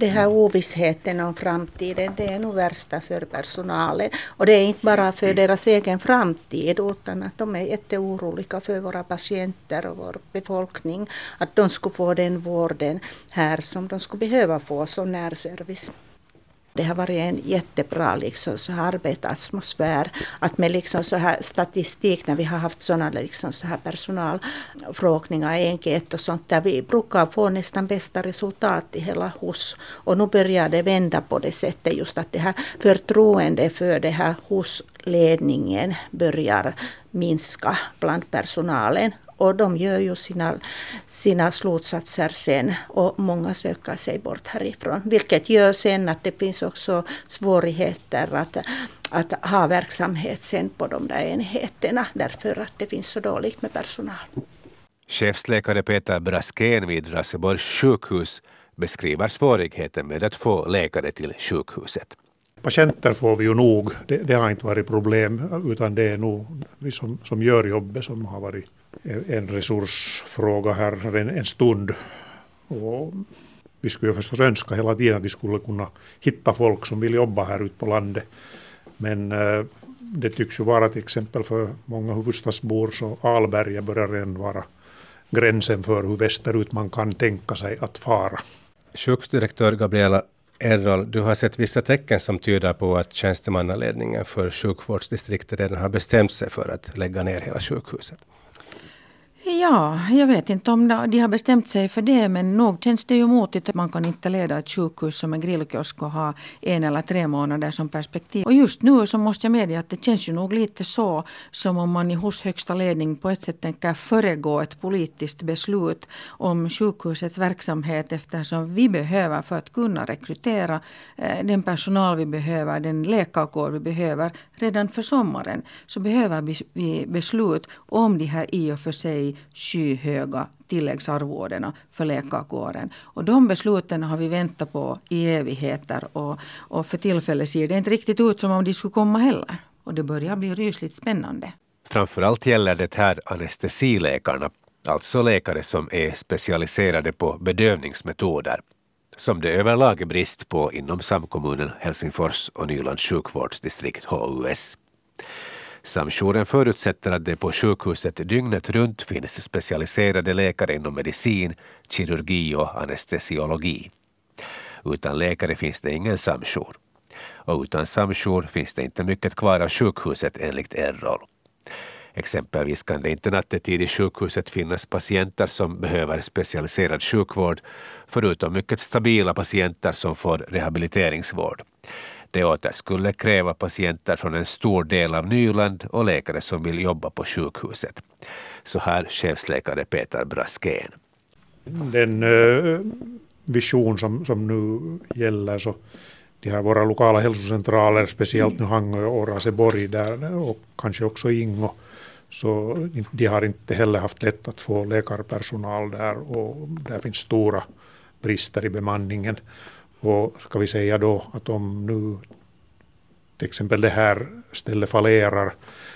Det här ovissheten om framtiden, det är nog värsta för personalen. Och det är inte bara för deras egen framtid, utan att de är jätteoroliga för våra patienter och vår befolkning. Att de skulle få den vården här som de skulle behöva få som närservice. Det har varit en jättebra så här arbetsatmosfär, att med så här statistik när vi har haft sådana så här personalfrågningar i enkät och sånt, där vi brukar få nästan bästa resultat i hela hos. Och nu börjar det vända på det sättet, just att det här förtroende för det här hos ledningen börjar minska bland personalen. Och de gör ju sina slutsatser sen och många söker sig bort härifrån. Vilket gör sen att det finns också svårigheter att ha verksamhet sen på de där enheterna. Därför att det finns så dåligt med personal. Chefsläkare Peter Braskén vid Raseborgs sjukhus beskriver svårigheten med att få läkare till sjukhuset. Patienter får vi ju nog. Det har inte varit problem, utan det är nog vi som gör jobbet som har varit en resursfråga här en stund. Och vi skulle ju förstås önska hela tiden att vi skulle kunna hitta folk som vill jobba här ute på landet. Men det tycks ju vara till exempel för många huvudstadsbor så Alberga börjar redan vara gränsen för hur västerut man kan tänka sig att fara. Sjukhusdirektör Gabriela Errol, du har sett vissa tecken som tyder på att tjänstemannaledningen för sjukvårdsdistriktet redan har bestämt sig för att lägga ner hela sjukhuset. Ja, jag vet inte om de har bestämt sig för det, men nog känns det ju motigt att man kan inte leda ett sjukhus som en grillkiosk och ha 1 eller 3 månader som perspektiv. Och just nu så måste jag medge att det känns ju nog lite så som om man hos högsta ledning på ett sätt tänker föregå ett politiskt beslut om sjukhusets verksamhet, eftersom vi behöver för att kunna rekrytera den personal vi behöver, den läkarkår vi behöver redan för sommaren, så behöver vi beslut om de här i och för sig skyhöga tilläggsarvodena för läkarkåren. Och de besluten har vi väntat på i evigheter och för tillfället ser det inte riktigt ut som om de skulle komma heller. Och det börjar bli rysligt spännande. Framförallt gäller det här anestesiläkarna, alltså läkare som är specialiserade på bedövningsmetoder, som det överlag är brist på inom samkommunen Helsingfors och Nylands sjukvårdsdistrikt HUS. Samjouren förutsätter att det på sjukhuset dygnet runt finns specialiserade läkare inom medicin, kirurgi och anestesiologi. Utan läkare finns det ingen samjour. Och utan samjour finns det inte mycket kvar av sjukhuset enligt Errol. Exempelvis kan det inte nattetid i sjukhuset finnas patienter som behöver specialiserad sjukvård, förutom mycket stabila patienter som får rehabiliteringsvård. Det åter skulle kräva patienter från en stor del av Nyland och läkare som vill jobba på sjukhuset. Så här chefsläkare Peter Braskén. Den vision som nu gäller, så de här våra lokala hälsocentraler, speciellt nu Hangö och Raseborg där, och kanske också Ingo, så de har inte heller haft lätt att få läkarpersonal där, och där finns stora brister i bemanningen. Och ska vi säga då att om nu till exempel det här stället fallerar,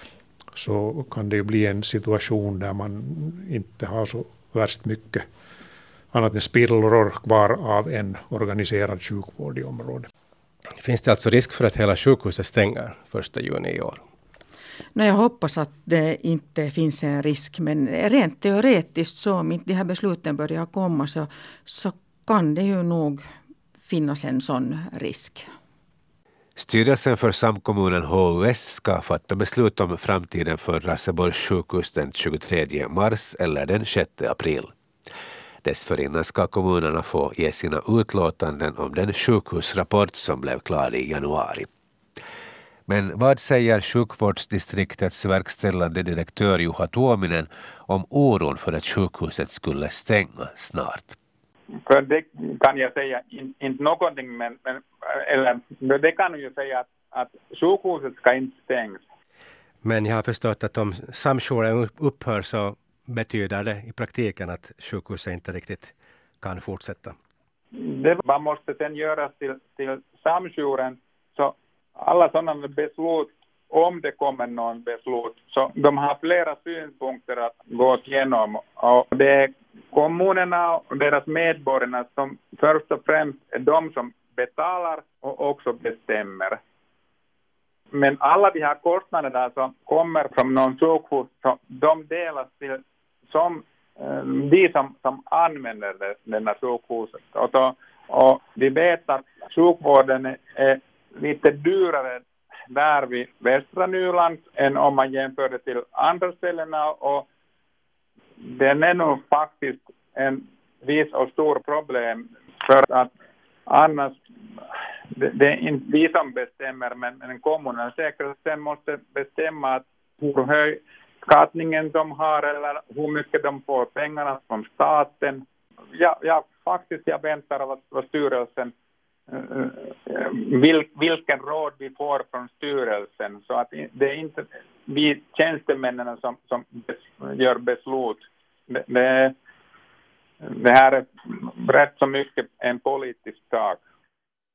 så kan det ju bli en situation där man inte har så värst mycket annat än spillror kvar av en organiserad sjukvård i området. Finns det alltså risk för att hela sjukhuset stänger 1 juni i år? Jag hoppas att det inte finns en risk, men rent teoretiskt så om inte de här besluten börjar komma så kan det ju nog finnas en sån risk. Styrelsen för samkommunen HUS ska fatta beslut om framtiden för Raseborgs sjukhus den 23 mars eller den 6 april. Dessförinnan ska kommunerna få ge sina utlåtanden om den sjukhusrapport som blev klar i januari. Men vad säger sjukvårdsdistriktets verkställande direktör Juha Tuominen om oron för att sjukhuset skulle stänga snart? För det kan jag säga inte någonting, men eller det kan ju säga att sjukhuset ska inte stängas. Men jag har förstått att om samjouren upphör så betyder det i praktiken att sjukhuset inte riktigt kan fortsätta. Det måste sen göras till samjouren, så alla sådana beslut om det kommer någon beslut. Så de har flera synpunkter att gå igenom. Och det är kommunerna och deras medborgarna som först och främst är de som betalar och också bestämmer. Men alla de här kostnaderna som kommer från någon sjukhus, så de delas till som de som använder denna sjukhuset. Och vi vet att sjukvården är lite dyrare där vid västra Nyland än om man jämför det till andra ställena, och den är nog faktiskt en viss och stor problem, för att annars det är inte vi som bestämmer, men kommunen säkert sen måste bestämma att hur hög skattningen de har eller hur mycket de får pengarna från staten. Jag väntar av vad styrelsen vilken råd vi får från styrelsen, så att det är inte vi tjänstemännen som gör beslut. Det här är rätt så mycket en politisk sak.